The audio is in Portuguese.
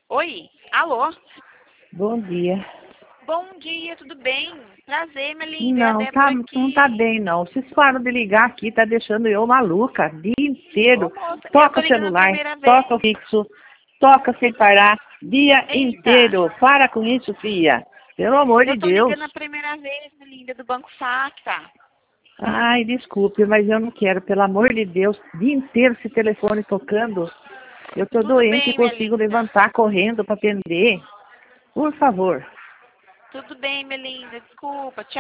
Oi, alô? Bom dia. Bom dia, tudo bem? Prazer, minha linda, é a Não, Débora aqui. não tá bem, não. Vocês param de ligar aqui, tá deixando eu maluca o dia inteiro. Ô, moça, eu tô Toca o ligando a celular, primeira vez. toca o fixo, toca sem parar, dia Eita, inteiro. Para com isso, filha. Pelo amor de eu tô Deus. ligando a primeira vez, minha linda, do Banco Safra. Ai, desculpe, mas eu não quero, pelo amor de Deus, o dia inteiro esse telefone tocando. Eu tô Tudo doente e bem, minha consigo linda. levantar correndo para atender. Por favor. Tudo bem, minha linda, desculpa, tchau.